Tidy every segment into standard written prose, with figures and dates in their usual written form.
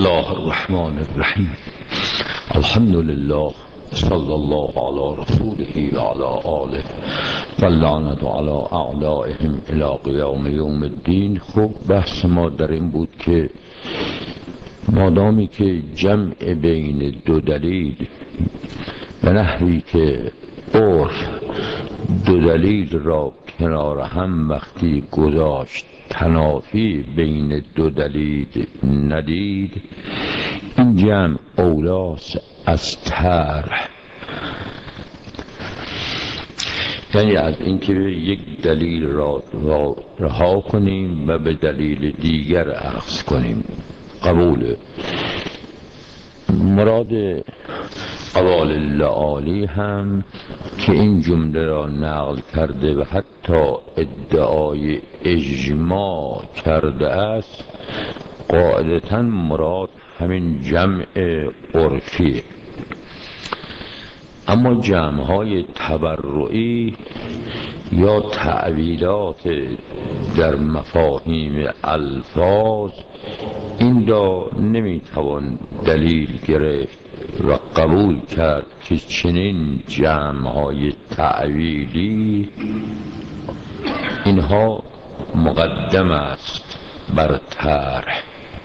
الله الرحمن الرحیم. الحمد لله صلی الله علی رسوله و علی آله و اللعنة علی اعدائهم الی قیام یوم الدین. خب بحث ما در این بود که مادامی که جمع بین دو دلیل به نحوی که عرف دو دلیل را کنار هم وقتی گذاشت تنافی بین دو دلیل ندید، این جمع اولاس از طرح، یعنی از اینکه یک دلیل را رها کنیم و به دلیل دیگر اخذ کنیم. قبول مراد قوال لعالی هم که این جمله را نقل کرده و حتی ادعای اجماع کرده است، قاعدتاً مراد همین جمع عرفی. اما جمع‌های تبرعی یا تعویلات در مفاهیم الفاظ، این را نمیتوان دلیل گرفت و قبول کرد که چنین جمع‌های تعویلی اینها مقدم است بر طرح.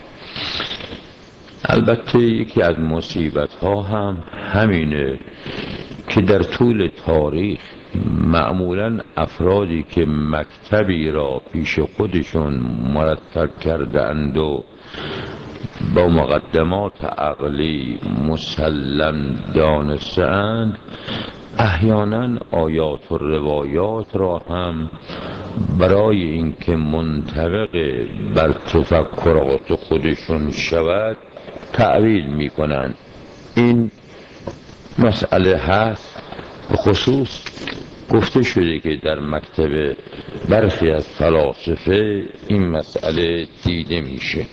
البته یکی از مصیبت‌ها هم همینه که در طول تاریخ معمولاً افرادی که مکتبی را پیش خودشون مرتب کردند و با مقدمات عقلی مسلم دانستند، احیانا آیات و روایات را هم برای اینکه منطبق بر تفکرات خودشون شود تعویل میکنند. این مسئله هست. به خصوص گفته شده که در مکتب برخی از فلاسفه این مسئله دیده میشه.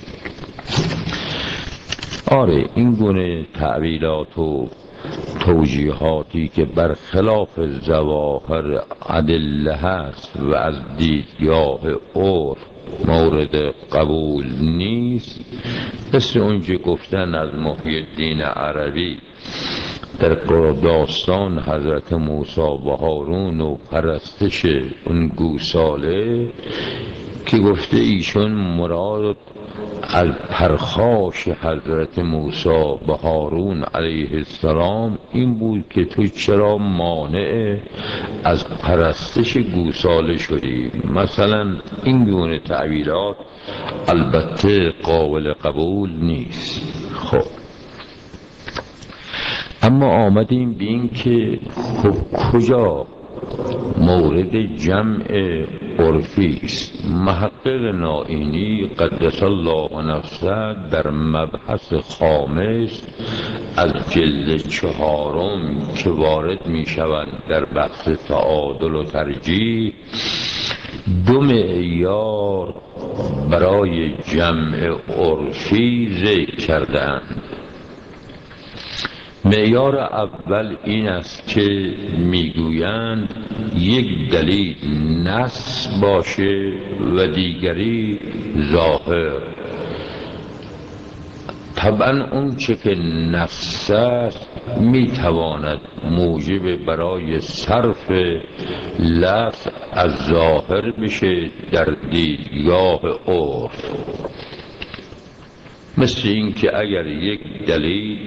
آره، این گونه تعویلات و توجیهاتی که برخلاف ظواهر ادله هست و از دیدگاه عرف مورد قبول نیست، مثل اونجا گفتن از محی الدین عربی در داستان حضرت موسی و هارون و پرستش اون گوساله که گفته ایشون مراد از پرخاش حضرت موسی به هارون علیه السلام این بود که تو چرا مانع از پرستش گوساله شدی. مثلا این گونه تعویلات البته قابل قبول نیست. خب اما آمدیم به این که خب کجا مورد جمع عرفی است. محقق نائینی قدس الله نفسه در مبحث خامس از جلد 4 که وارد می شوند در بحث تعادل و ترجیح، 2 معیار برای جمع عرفی ذکر کردند. معیار اول این است که میگویند یک دلیل نص باشه و دیگری ظاهر. طبعا اون چه که نص است میتواند موجب برای صرف لفظ از ظاهر بشه در دیدگاه عرف، مثل این که اگر یک دلیل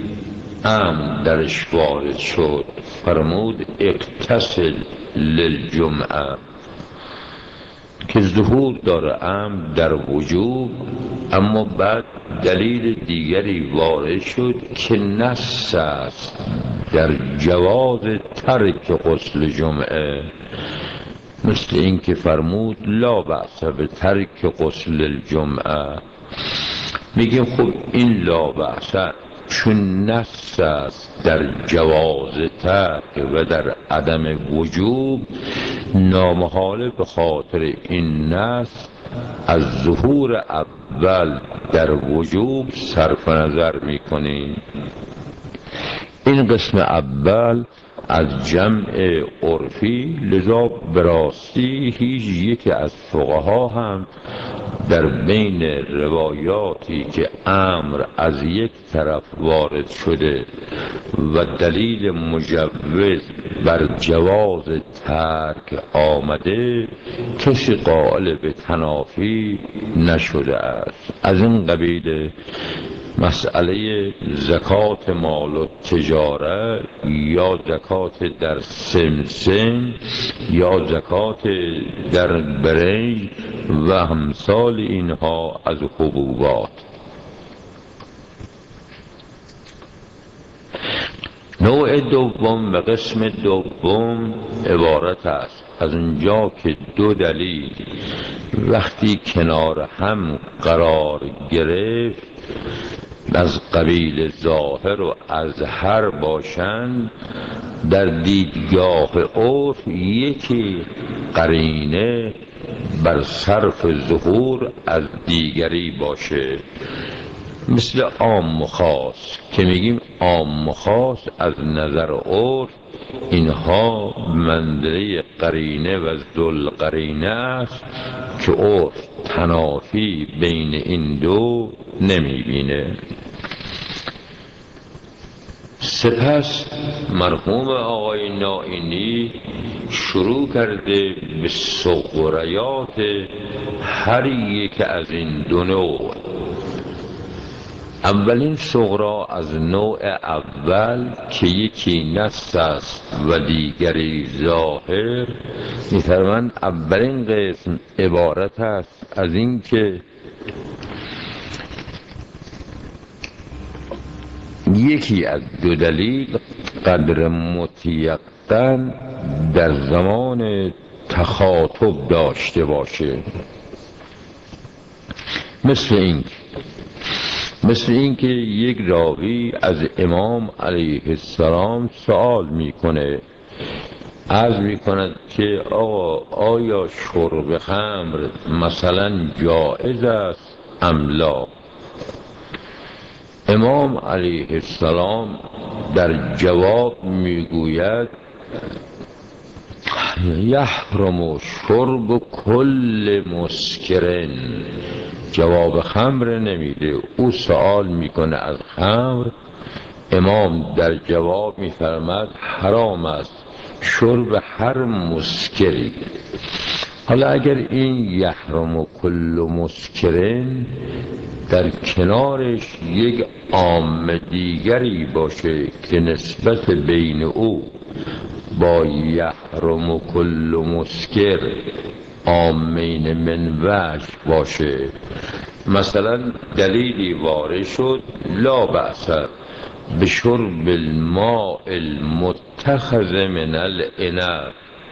درش وارد شد، فرمود اغتسل للجمعه، که ظهور داره در وجوب، اما بعد دلیل دیگری وارد شد که نص است در جواز ترک غسل جمعه، مثل این که فرمود لا بأس به ترک غسل الجمعه. میگیم خب این لا بأس چون نص است در جواز ترک و در عدم وجوب، نامحاله به خاطر این نص از ظهور اول در وجوب صرف نظر میکنیم. این قسم اول از جمع عرفی، لذا براستی هیچ یکی از فقها هم در بین روایاتی که امر از یک طرف وارد شده و دلیل مجوز بر جواز ترک آمده کسی قائل به تنافی نشده است. از این قبیل مسئله زکات مال و تجاره یا زکات در سمسم یا زکات در برنج و امثال اینها از حبوبات. نوع دوم و قسم دوم عبارت است از اونجا که دو دلیل وقتی کنار هم قرار گرفت از قبیل ظاهر و اظهر باشند، در دیدگاه عرف یکی قرینه بر صرف ظهور از دیگری باشه، مثل عام و خاص که میگیم عام و خاص از نظر عرف اینها منزله قرینه و ذل قرینه است که عرف تنافی بین این دو نمیبینه. سپس مرحوم آقای نائینی شروع کرده به صغریات هر یک از این دو نوع. اولین صغرا از نوع اول که یکی نص است و دیگری ظاهر، می‌فرمایند اولین قسم عبارت است از این که یکی از دو دلیل قدر متیقن در زمان تخاطب داشته باشه، مثل این که یک راوی از امام علیه السلام سوال میکنه، عرض میکند که آقا آیا شرب خمر مثلا جایز است ام لا؟ امام علیه السلام در جواب میگوید یحرم شرب کل مسکرن. جواب خمر نمیده، او سوال میکنه از خمر، امام در جواب میفرماد حرام است شرب هر مسکری. حالا اگر این یحرم و کل مسکرین در کنارش یک عام دیگری باشه که نسبت بین او با یحرم و کل مسکر عامین من وجه باشه، مثلا دلیلی وارد شد لا بأس بشرب الماء المتخذ من العنب،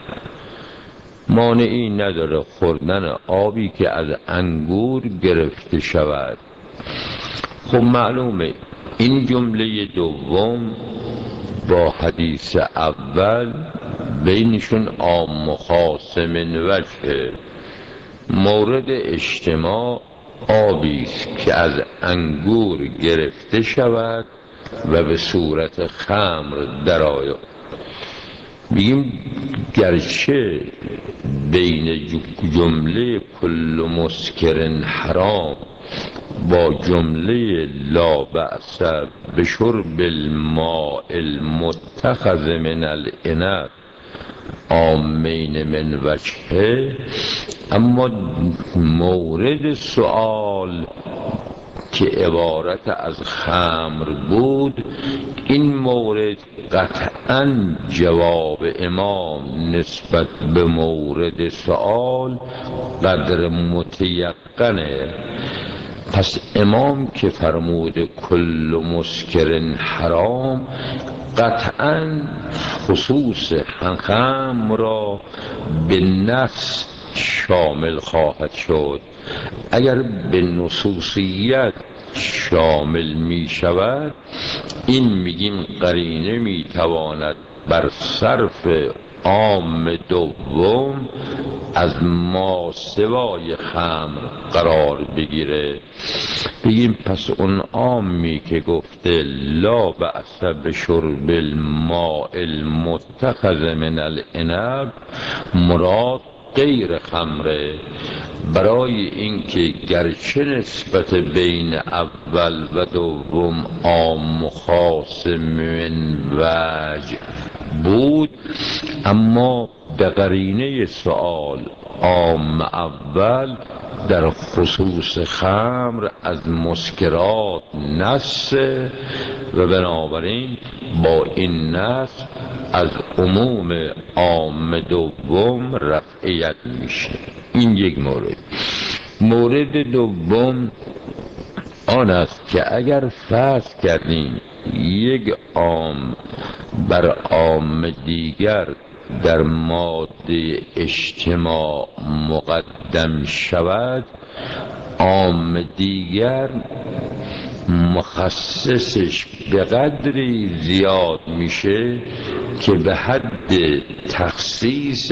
مانعی نداره خوردن آبی که از انگور گرفته شود. خب معلومه این جمله دوم با حدیث اول بینشون عام و خاص من وجه. مورد اجتماع آبی است که از انگور گرفته شود و به صورت خمر درآید. بگیم گرچه بین جمله کل مسکرن حرام با جمله لا بأس بشرب الماء المتخذ من العنب عامین من وجهه، اما مورد سؤال که عبارت از خمر بود، این مورد قطعاً جواب امام نسبت به مورد سؤال قدر متیقنه. پس امام که فرمود کل مسکرن حرام، قطعاً خصوص خمر را به نص شامل خواهد شد. اگر به نصوصیت شامل می شود، این میگیم قرینه می تواند بر صرف عام دوم از ما سوای خمر قرار بگیره. بگیم پس اون عامی که گفته لا بأس بشرب الماء المتخذ من العنب، مراد غیر خمره، برای اینکه گرچه نسبت بین اول و دوم عام و خاص من وجه بود، اما به قرینه سؤال عام اول در خصوص خمر از مسکرات نص و بنابراین با این نص از عموم عام دوم رفعیت میشه. این یک مورد. مورد دوم آن است که اگر فرض کردیم یک عام بر عام دیگر در ماده اجتماع مقدم شود، عام دیگر مخصصش به قدری زیاد میشه که به حد تخصیص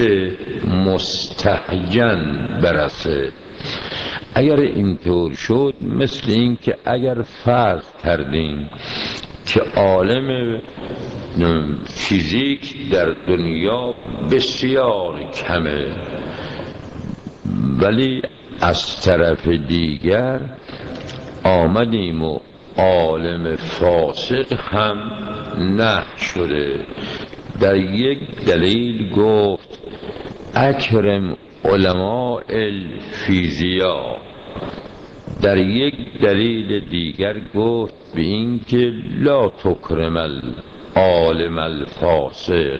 مستهجن برسه. اگر اینطور شد، مثل این که اگر فرض کردیم که عالم فیزیک در دنیا بسیار کمه، ولی از طرف دیگر آمدیم و عالم فاسق هم نه شده. در یک دلیل گفت اکرم علماء الفیزیا، در یک دلیل دیگر گفت به این که لا تکرم العالم الفاسق.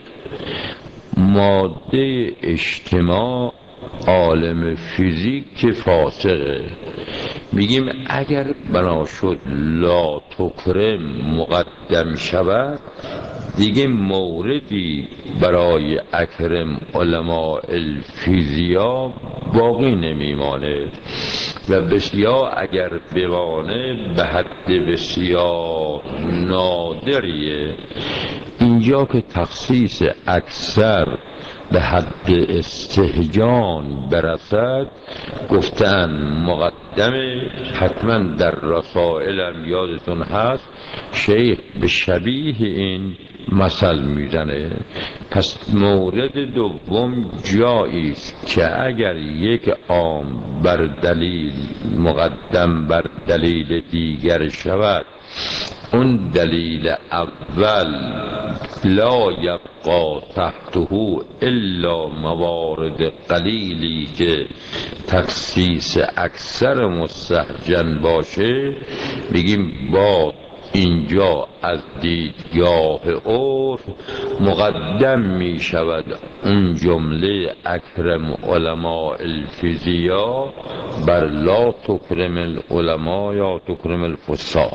ماده اجتماع عالم فیزیک فاسقه، میگیم اگر بنا شد لا تکرم مقدم شود، دیگه موردی برای اکرم علماء الفیزیا باقی نمیمانه و بسیار اگر بمانه به حد بسیار نادریه. اینجا که تخصیص اکثر به حد استهجان برسد، گفتن مقدمه. حتما در رسائلم یادتون هست شیخ به شبیه این مثل میزنه. پس مورد دوم جایی است که اگر یک عام بر دلیل مقدم بر دلیل دیگر شود، اون دلیل اول لا یبقا تحته الا موارد قلیلی که تخصیص اکثر مستهجن باشه، بگیم با اینجا از دیدگاه عرف مقدم می شود اون جمله اکرم علماء الفیزیا بر لا تکرم العلماء یا تکرم الفساق.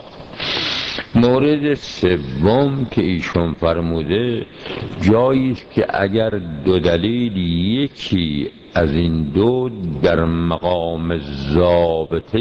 مورد سوم که ایشون فرموده جایی است که اگر دو دلیل یکی از این دو در مقام ضابطه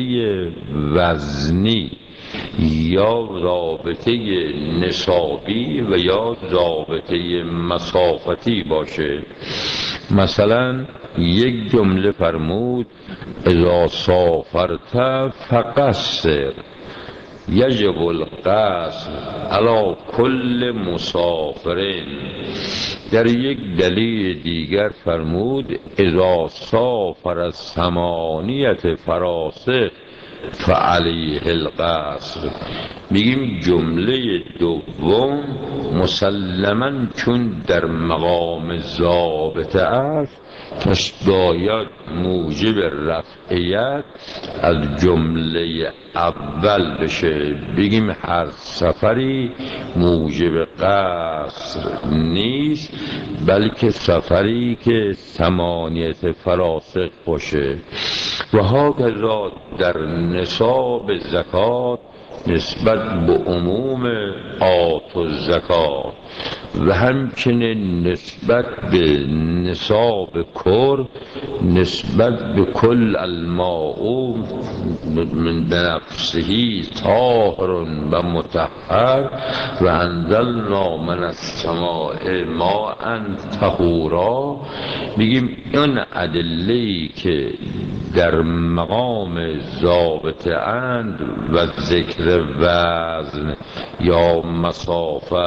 وزنی یا ضابطه نصابی و یا ضابطه مسافتی باشه. مثلا یک جمله فرمود اذا سافرت فقصر یجب القصر علی کل مسافرین. در یک دلیل دیگر فرمود اذا سافر الثمانیة فراسخ فعلیه القصر. میگیم جمله دوم مسلماً چون در مقام ضابطه است، پس باید موجب رفعیت از جمله اول بشه. بگیم هر سفری موجب قصر نیست، بلکه سفری که ثمانیت فراسخ باشه. و هاکذا در نصاب زکات نسبت به عموم آت و زکات و همچنین نسبت به نصاب کر نسبت به کل الماء من بنفسه طاهر و مطهر و انزلنا من السماء ماء طهورا. میگیم این ادله‌ای که در مقام ضابطه اند و ذکر وزن یا مسافت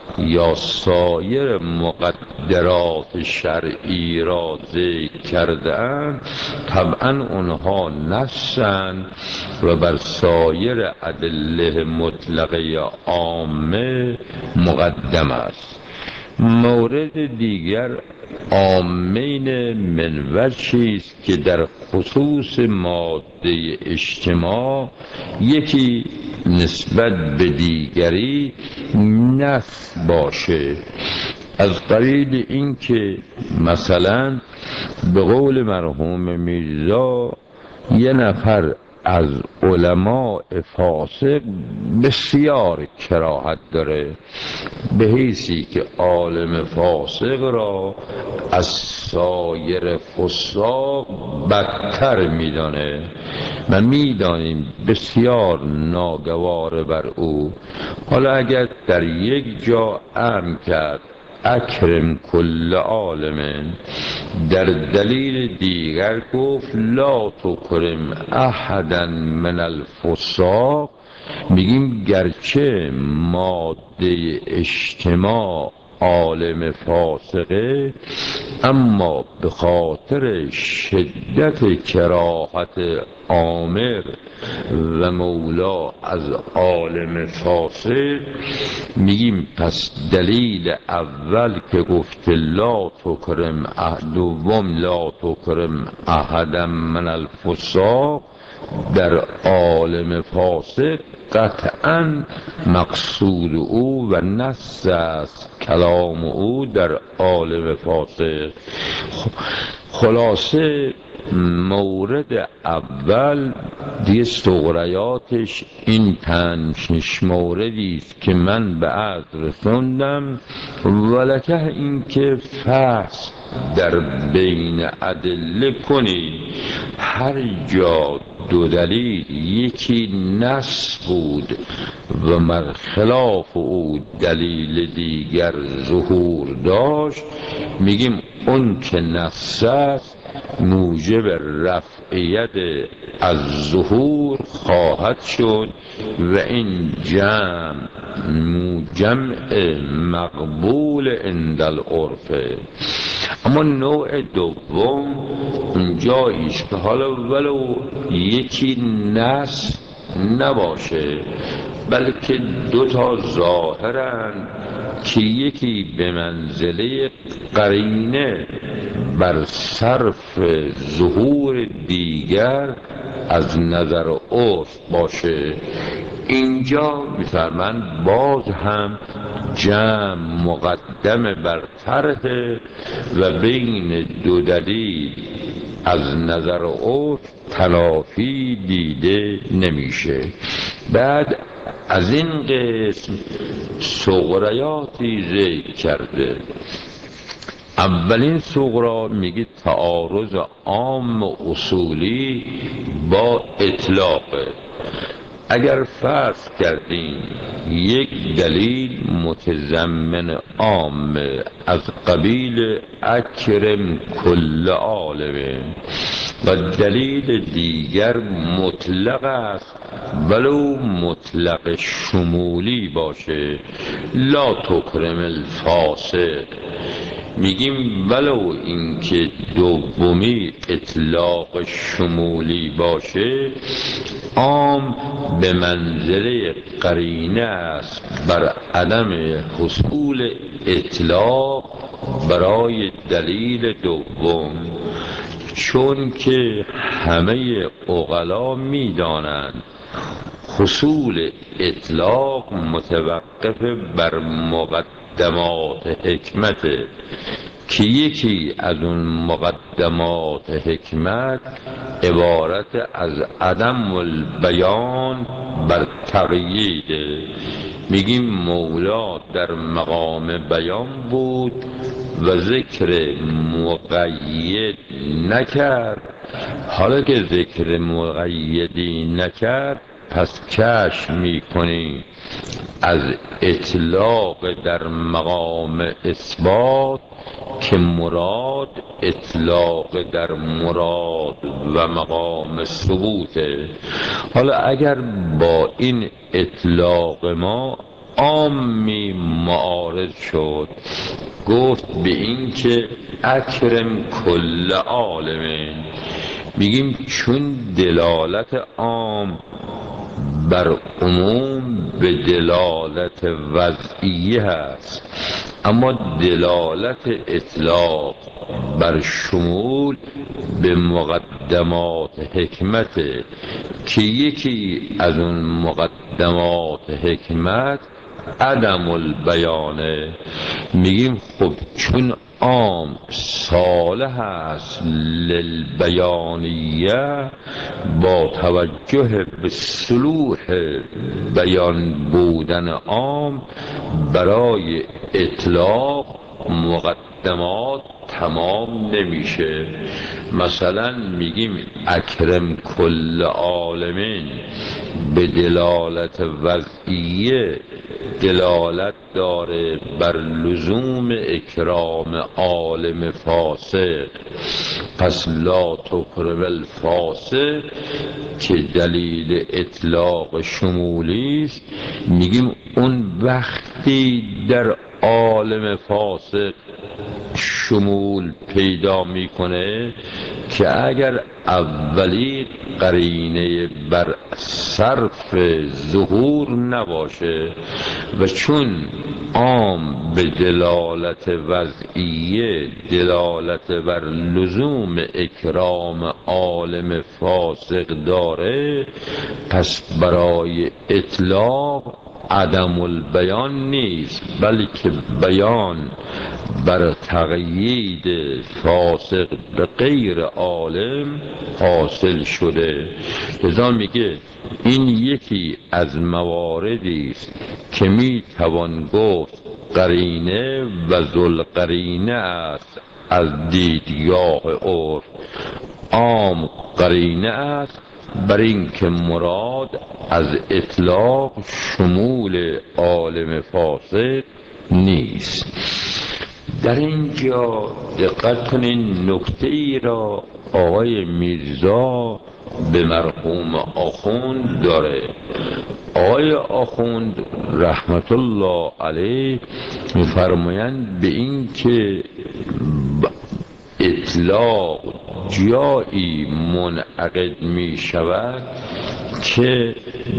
یا سایر مقدرات شرعی را ذکر کرده‌اند طبعا اونها نصند و بر سایر ادله مطلقه عامه مقدم است. مورد دیگر عامین من وجهی است که در خصوص ماده اجتماع یکی نسبت به دیگری نص باشه، از قبیل این که مثلا به قول مرحوم میرزا یه نفر از علماء فاسق بسیار کراهت داره، به حیثی که عالم فاسق را از سایر فساق بدتر میدانه و میدانیم بسیار ناگوار بر او. حالا اگر در یک جا امر کرد اکرم کل عالم، در دلیل دیگر گفت لا تکرم احدا من الفساق، میگیم گرچه ماده اجتماع عالم فاسقه، اما به خاطر شدت کراهت آمر و مولا از عالم فاسق میگیم پس دلیل اول که گفت لا تکرم دوم لا تکرم احدا من الفساق در عالم فاسق قطعا مقصود او و نص است کلام او در عالم فاسق. خلاصه مورد اول دیگه سغریاتش این 5 موردی است که من به عرض رسوندم، ولکه این که فحص در بین ادله کنید، هر جا دو دلیل یکی نص بود و مر خلاف او دلیل دیگر ظهور داشت، میگیم اون که نص است موجب رفعیت از ظهور خواهد شد و این جمع مقبول عند العرف. اما نوع دوم اونجاییست که حالا ولو یکی نص نباشه بلکه دوتا ظاهرند که یکی به منزله قرینه بر صرف ظهور دیگر از نظر عرف باشه، اینجا میفرمند باز هم جمع مقدم بر طرح و بین دو دلیل از نظر عرف تلافی دیده نمیشه. بعد از این قسم سغریاتی ذکر کرده. اولین سغرا میگه تعارض عام اصولی با اطلاقه. اگر فرض کردیم یک دلیل متضمن عام از قبیل اکرم کل عالم و دلیل دیگر مطلق است ولو مطلق شمولی باشه، لا تکرم الفاسق، میگیم ولو اینکه دومی اطلاق شمولی باشه عام به منزله قرینه است بر عدم حصول اطلاق برای دلیل دوم، چون که همه عقلا میدانند حصول اطلاق متوقف بر مقدمات حکمت که یکی از اون مقدمات حکمت عبارت از عدم البیان بر تقییده. میگیم مولا در مقام بیان بود و ذکر مقید نکرد، حالا که ذکر مقیدی نکرد پس کشف میکنیم از اطلاق در مقام اثبات که مراد اطلاق در مراد و مقام ثبوته. حالا اگر با این اطلاق ما عامی معارض شد، گفت به این که اکرم کل عالمین. میگیم چون دلالت عام بر عموم به دلالت وضعیه هست، اما دلالت اطلاق بر شمول به مقدمات حکمت، که یکی از اون مقدمات حکمت عدم البیانه. میگیم خب چون عام صالح است للبیانیه، با توجه به صلوح بیان بودن عام، برای اطلاق مقدمات تمام نمیشه. مثلا میگیم اکرم کل عالمین به دلالت وضعیه دلالت داره بر لزوم اکرام عالم فاسق، پس لا تکرم الفاسق که دلیل اطلاق شمولی است. میگیم اون وقتی در عالم فاسق شمول پیدا میکنه که اگر اولی قرینه بر صرف ظهور نباشه، و چون عام به دلالت وضعیه دلالت بر لزوم اکرام عالم فاسق داره، پس برای اطلاق عدم البیان نیست، بلکه بیان بر تقیید فاسق به غیر عالم حاصل شده. لذا میگه این یکی از مواردی است که میتوان گفت قرینه و ذوالقرینه است از دیدگاه عرف. عام قرینه است بر این که مراد از اطلاق شمول عالم فاسق نیست. در اینجا دقت کنین، نکته ای را آقای میرزا به مرحوم آخوند داره. آقای آخوند رحمت الله علیه میفرمایند به این که اطلاق جایی منعقد می شود که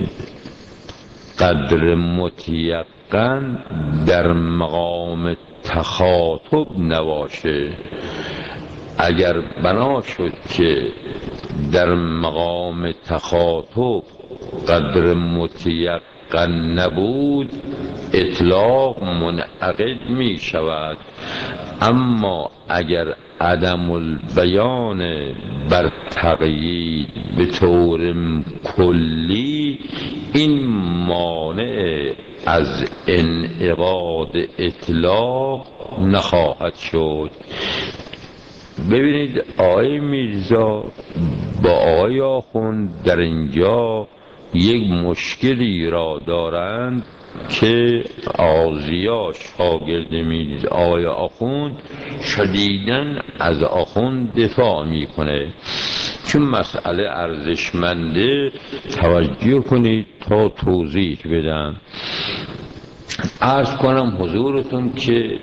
قدر متیقن در مقام تخاطب نباشه. اگر بنا شد که در مقام تخاطب قدر متیقن نبود، اطلاق منعقد می شود. اما اگر عدم البیان بر تقیید به طور کلی، این مانع از انعقاد اطلاق نخواهد شد. ببینید آقای میرزا با آقای آخوند در اینجا یک مشکلی را دارند که آزیا شاگرد میرزا آقای آخوند شدیداً از آخوند دفاع میکنه. چون مسئله ارزشمنده توجه کنید تا توضیح بدم. عرض کنم حضورتون که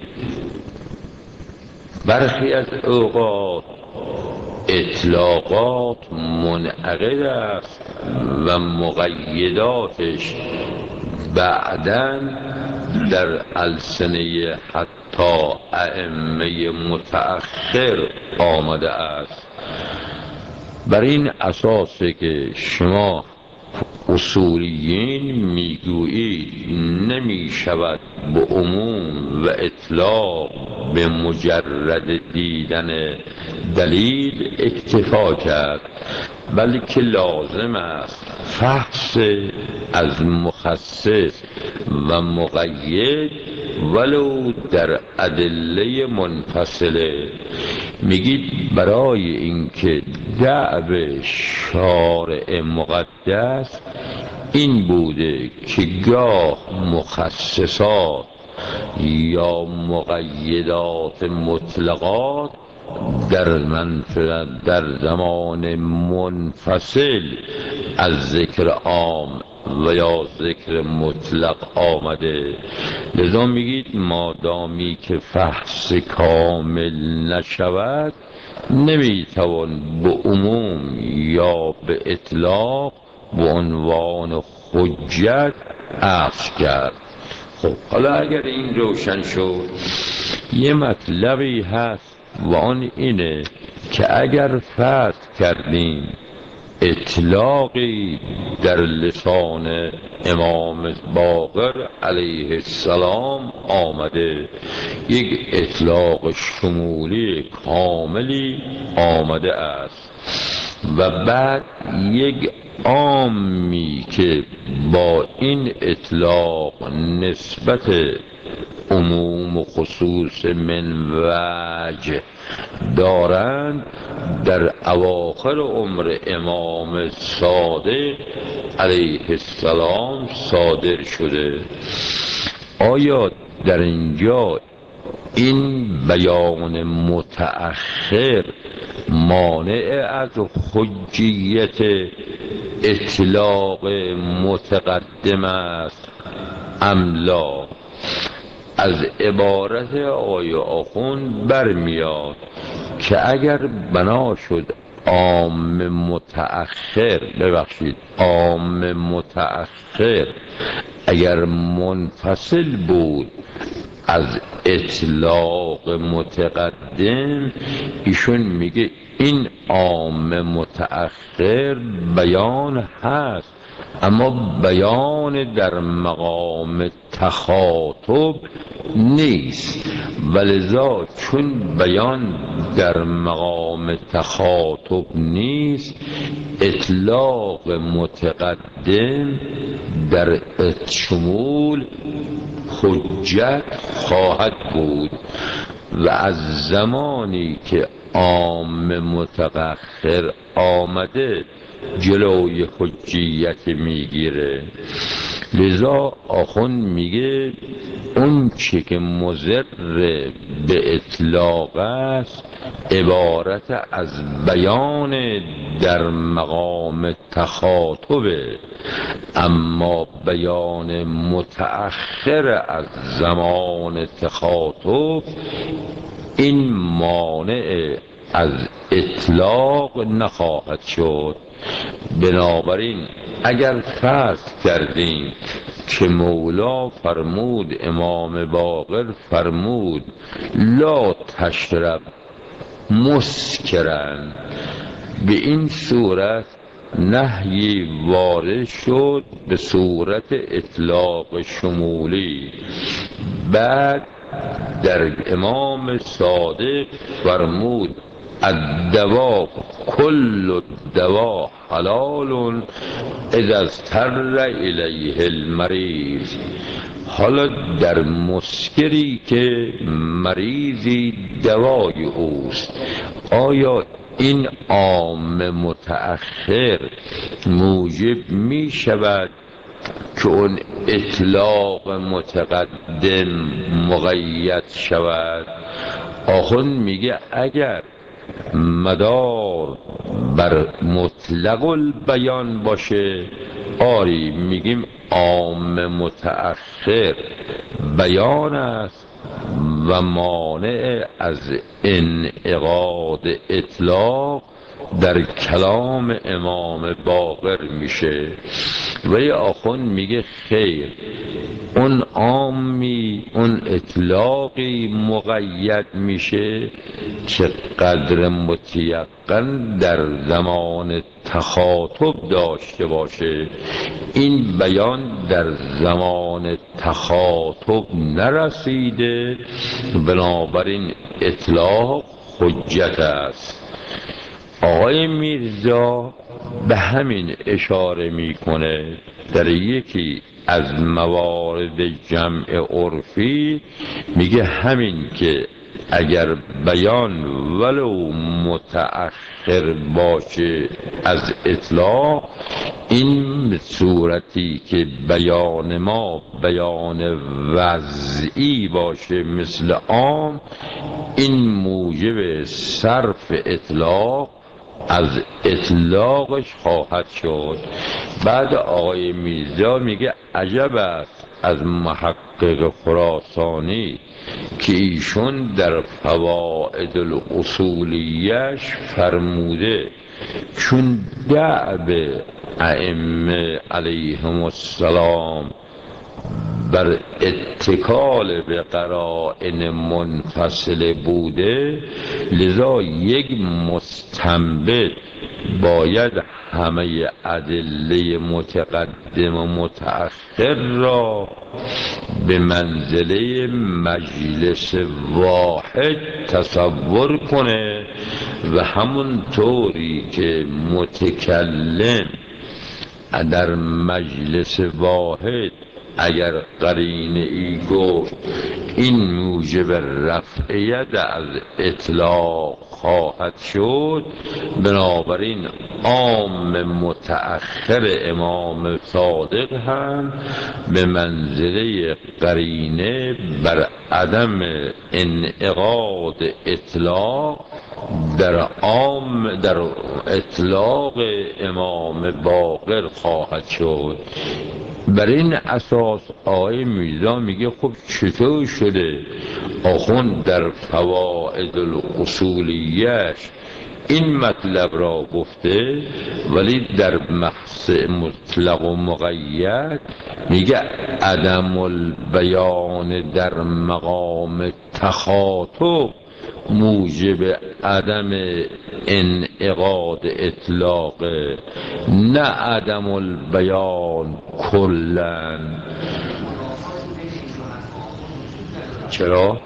برخی از اوقات اطلاقات منعقد است و مقیداتش بعداً در السنه حتی ائمه متأخر آمده است. بر این اساس که شما اصولیین میگویید نمی شود به عموم و اطلاق به مجرد دیدن دلیل اکتفا کرد، بلکه لازم است فحص از مخصص و مقید ولو در ادله منفصله. میگید برای اینکه دعو شارع مقدس این بوده که گاه مخصصات یا مقیدات مطلقات در زمان منفصل از ذکر عام و یا ذکر مطلق آمده. لذا میگید مادامی که فحص کامل نشود نمیتوان به عموم یا به اطلاق به عنوان حجت عرض کرد. خب حالا اگر این روشن شد، یه مطلبی هست و آن اینه که اگر فرض کردیم اطلاقی در لسان امام باقر علیه السلام آمده، یک اطلاق شمولی کاملی آمده است و بعد یک عامی که با این اطلاق نسبت عموم و خصوص من وجه دارند، در اواخر عمر امام صادق علیه السلام صادر شده. آیا در اینجا این بیان متأخر مانع از حجیت اطلاق متقدم است ام لا؟ از عبارت آقای آخوند برمیاد که اگر بنا شد عام متأخر اگر منفصل بود از اطلاق متقدم، ایشون میگه این عام متأخر بیان هست اما بیان در مقام تخاطب نیست، ولذا چون بیان در مقام تخاطب نیست، اطلاق متقدم در شمول حجت خواهد بود و از زمانی که عام متأخر آمده جلوی حجیت میگیره. لذا آخوند میگه اون چه که مضر به اطلاق است عبارت از بیان در مقام تخاطبه، اما بیان متأخر از زمان تخاطب این مانع از اطلاق نخواهد شد. بنابراین اگر فرض کردیم که مولا فرمود، امام باقر فرمود لا تشرب مسکرن، به این صورت نهی وارد شد به صورت اطلاق شمولی. بعد در امام صادق فرمود الدوا کل الدوا حلال اذا اضطر الیه المریض. حالا در مسکری که مریضی دوای اوست، آیا این عام متأخر موجب می شود که اون اطلاق متقدم مقید شود؟ آخوند میگه اگر مدار بر مطلق البیان باشه، آری میگیم عام متأخر بیان است و مانع از انعقاد اطلاق در کلام امام باقر میشه. ولی آخوند میگه خیر، اون عامی، اون اطلاقی مقید میشه که قدر متیقن در زمان تخاطب داشته باشه. این بیان در زمان تخاطب نرسیده، بنابراین اطلاق حجت است. آقای میرزا به همین اشاره میکنه در یکی از موارد جمع عرفی، میگه همین که اگر بیان ولو متأخر باشه از اطلاق، این صورتی که بیان ما بیان وضعی باشه مثل عام، این موجب صرف اطلاق از اطلاقش خواهد شد. بعد آقای میرزا میگه عجب است از محقق خراسانی که ایشون در فوائد الاصولیش فرموده چون دأب ائمه علیهم السلام بر اتکال به قرائن منفصله بوده، لذا یک مستنبط باید همه ادله متقدم و متأخر را به منزله مجلس واحد تصور کنه و همون طوری که متکلم در مجلس واحد اگر قرینه ای گفت این موجب رفعیت از اطلاق خواهد شد، بنابراین عام متأخر امام صادق هم به منزله قرینه بر عدم انعقاد اطلاق در اطلاق امام باقر خواهد شد. بر این اساس آقای میرزا میگه خب چطور شده آخوند در فوائد الاصولیش این مطلب را گفته ولی در بحث مطلق و مقید میگه عدم البیان در مقام تخاطب موجب عدم انعقاد اطلاق، نه عدم البیان کلن. چرا؟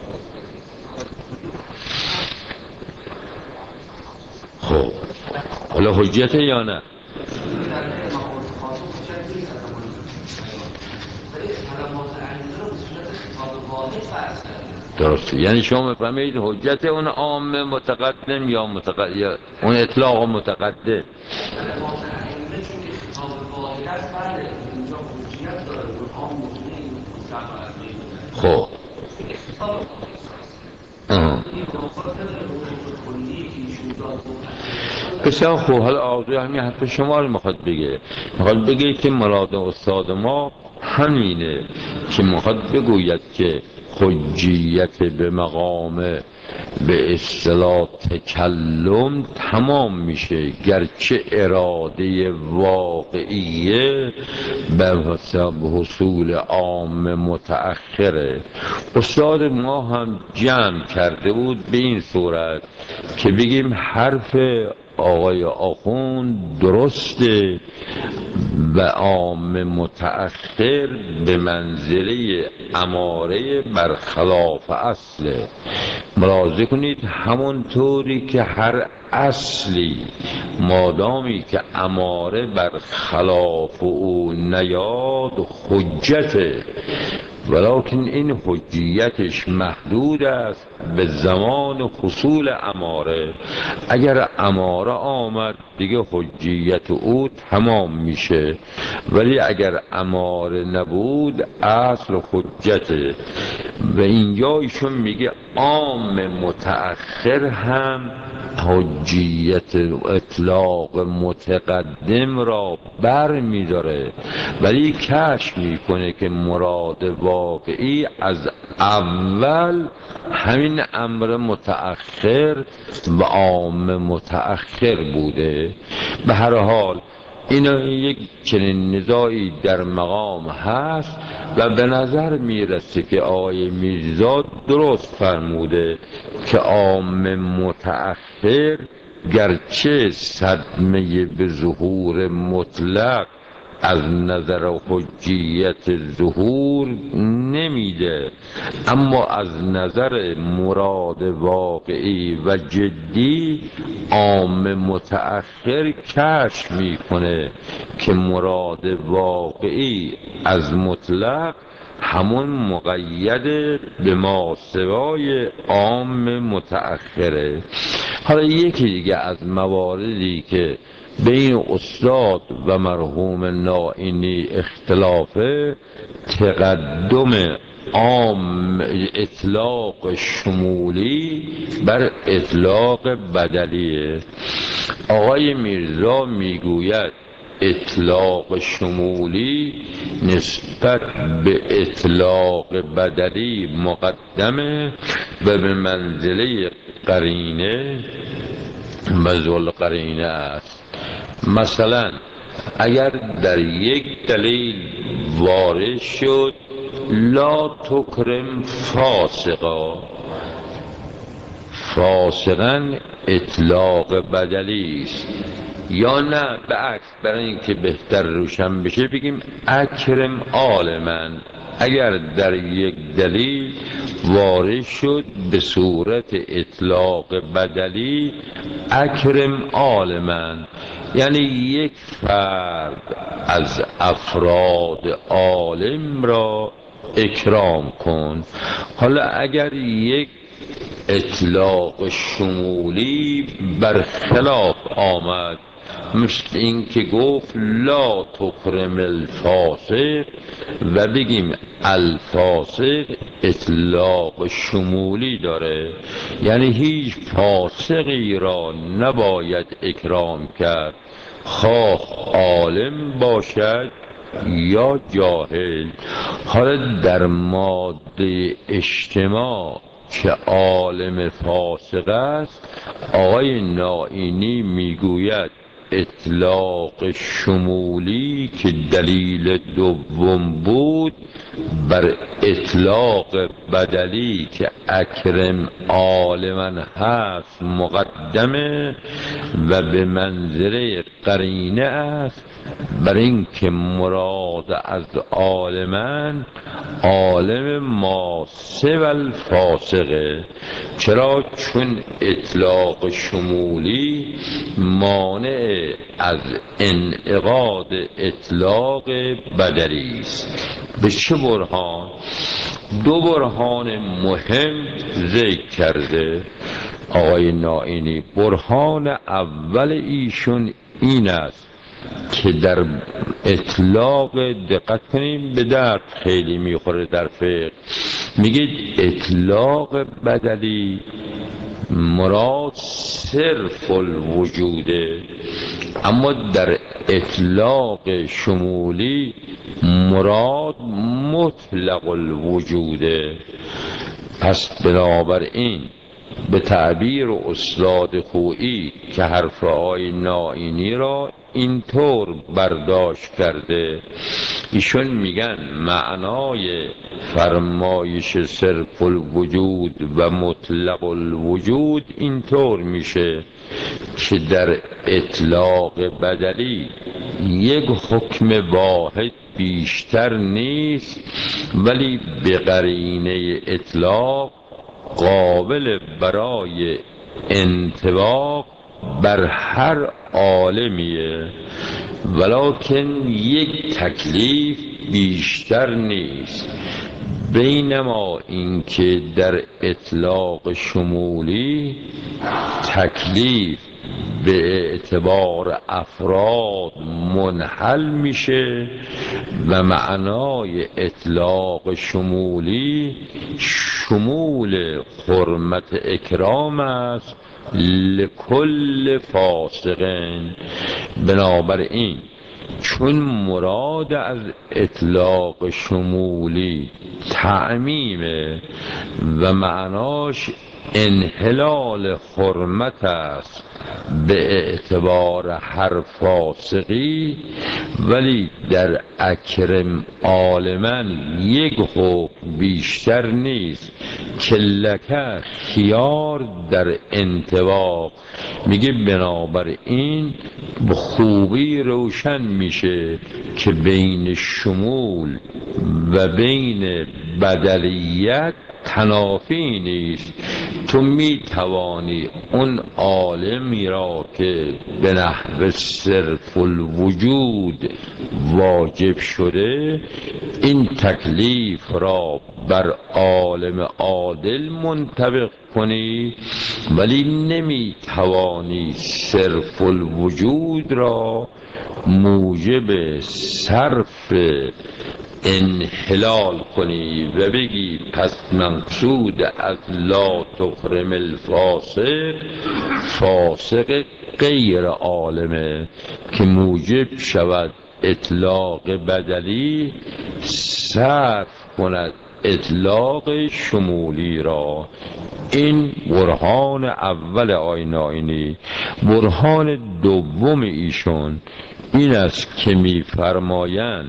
خب حالا حجت یا نه؟ درسته، یعنی شما میفهمید حجت اون عام متقدم یا اون اطلاق متقدم. خب بسیار خوب. حالا آقای همین حرف شما رو میخواد بگه که مراد استاد ما همینه که میخواد بگوید که حجیت به مقام به اصطلاح تکلم تمام میشه گرچه اراده واقعیه به حصول عام متأخره. استاد ما هم جمع کرده بود به این صورت که بگیم حرف آقای آخوند درسته و عام متأخر به منزله اماره برخلاف اصله. ملاحظه کنید همونطوری که هر اصلی مادامی که اماره برخلاف او نیاد حجته، ولکن این حجیتش محدود است به زمان حصول اماره. اگر اماره آمد دیگه حجیت او تمام میشه، ولی اگر اماره نبود اصل حجته. و اینجا ایشون میگه عام متأخر هم حجیت اطلاق متقدم را بر میداره، ولی کشف میکنه که مراد واقعی از اول همین امر متأخر و عام متأخر بوده. به هر حال اینا یک چنین نزاعی در مقام هست و به نظر میرسه که آقای میرزا درست فرموده که عام متأخر گرچه صدمه به ظهور مطلق از نظر حجیت ظهور نمیده، اما از نظر مراد واقعی و جدی عام متأخر کشف میکنه که مراد واقعی از مطلق همون مقید به ما سوای عام متأخره. حالا یکی دیگه از مواردی که بین استاد و مرحوم نائینی اختلافه تقدم عام، اطلاق شمولی بر اطلاق بدلیه. آقای میرزا میگوید اطلاق شمولی نسبت به اطلاق بدلی مقدمه و به منزله قرینه مزول قرینه است. مثلا اگر در یک دلیل وارد شد لا تکرم فاسقا، فاسقا اطلاق بدلی است. یا نه به عکس، برای اینکه بهتر روشن بشه بگیم اکرم عالما. اگر در یک دلیل وارد شد به صورت اطلاق بدلی اکرم عالما، یعنی یک فرد از افراد عالم را اکرام کن. حالا اگر یک اطلاق شمولی برخلاف آمد، مثل این که گفت لا تکرم الفاسق و بگیم الفاسق اطلاق شمولی داره، یعنی هیچ فاسقی را نباید اکرام کرد، خواه عالم باشد یا جاهل. حالا در ماده اجتماع که عالم فاسق است، آقای نائینی میگوید اطلاق شمولی که دلیل دوم بود بر اطلاق بدلی که اکرم عالما هست مقدمه و به منزله قرینه است، بر این که مراد از عالما عالم ما سوی الفاسقه. چرا؟ چون اطلاق شمولی مانع از انعقاد اطلاق بدلی است. به چه برهان؟ دو برهان مهم ذکر کرده آقای نائینی. برهان اول ایشون این است که در اطلاق، دقت کنیم به درد خیلی میخوره در فقه، میگید اطلاق بدلی مراد صرف الوجوده، اما در اطلاق شمولی مراد مطلق الوجوده. پس بنابراین به تعبیر استاد خویی که حرف آقای نائینی را اینطور برداشت کرده، ایشون میگن معنای فرمایش صرف الوجود و مطلق الوجود اینطور میشه که در اطلاق بدلی یک حکم واحد بیشتر نیست، ولی به قرینه اطلاق قابل برای انطباق بر هر عالمیه، ولکن یک تکلیف بیشتر نیست. بینما اینکه در اطلاق شمولی تکلیف به اعتبار افراد منحل میشه و معنای اطلاق شمولی شمول حرمت اکرام است لکل فاسقین. بنابراین چون مراد از اطلاق شمولی تعمیمه و معناش انحلال حرمت است به اعتبار هر فاسقی، ولی در اکرم عالما یک حکم بیشتر نیست که لکه خیار در انطباق. میگه بنابراین به خوبی روشن میشه که بین شمول و بین بدلیت تنافی نیست. تو می توانی اون عالمی را که به نحو صرف الوجود واجب شده این تکلیف را بر عالم عادل منطبق کنی، ولی نمی توانی صرف الوجود را موجب صرف انحلال کنی و بگی پس مقصود از لا تکرم الفاسق فاسق غیر عالمه که موجب شود اطلاق بدلی صرف کند اطلاق شمولی را. این برهان اول آیین آیینی. برهان دوم ایشون این است که می‌فرمایند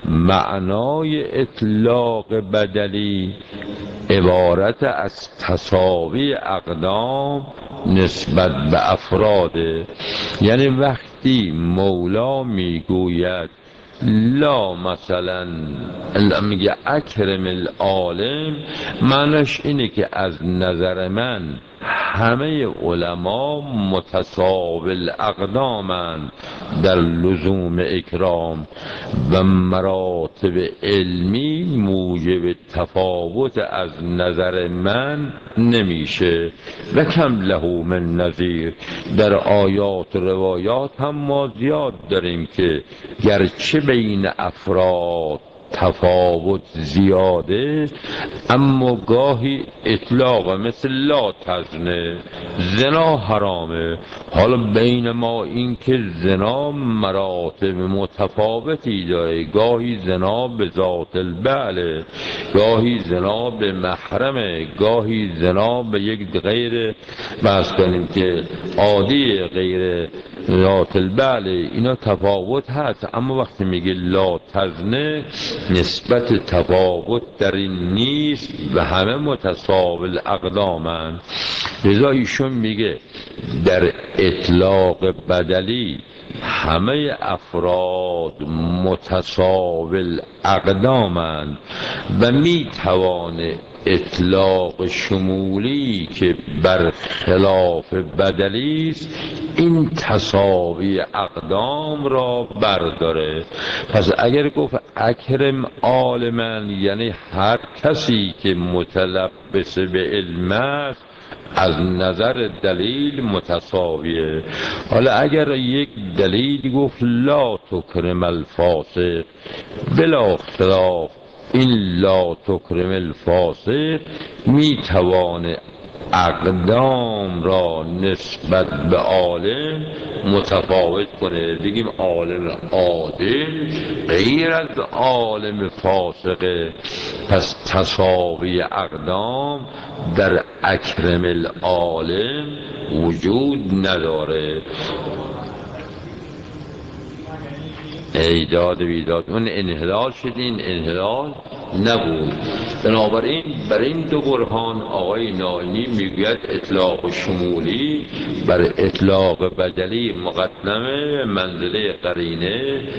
معنای اطلاق بدلی عبارت از تساوی اقدام نسبت به افراده. یعنی وقتی مولا میگوید لا مثلا میگه اکرم العالم، معنیش اینه که از نظر من همه علما متساوی الاقدامند در لزوم اکرام و مراتب علمی موجب تفاوت از نظر من نمیشه. و کم له من نظیر، در آیات و روایات هم ما زیاد داریم که گرچه بین افراد تفاوت زیاده اما گاهی اطلاق مثل لا تزنه، زنا حرامه. حالا بین ما این که زنا مراتب متفاوتی داره، گاهی زنا به ذات البعل، گاهی زنا به محرمه، گاهی زنا به یک غیر بحث کنیم که عادی غیر ذات البعل، اینا تفاوت هست. اما وقتی میگه لا تزنه نسبت تفاوت در این نیست و همه متساوی الاقدامند. لذا ایشون میگه در اطلاق بدلی همه افراد متساوی الاقدامند و میتوانه اطلاق شمولی که بر خلاف بدلی است این تساوی اقدام را برداره. پس اگر گفت اکرم عالمن یعنی هر کسی که متلبس به علم است از نظر دلیل متساویه. حالا اگر یک دلیل گفت لا تکرم الفاسق، بلا اختلاف این لا تکرم الفاسق میتوانه اقدام را نسبت به عالم متفاوت کنه. بگیم عالم عادل غیر از عالم فاسقه، پس تساوی اقدام در اکرم العالم وجود نداره. ایداد بیداد اون انحلال شد، این انحلال نبود. بنابراین بر این دو برهان آقای نائینی میگوید اطلاق شمولی بر اطلاق بدلی مقدمه، منزله قرینه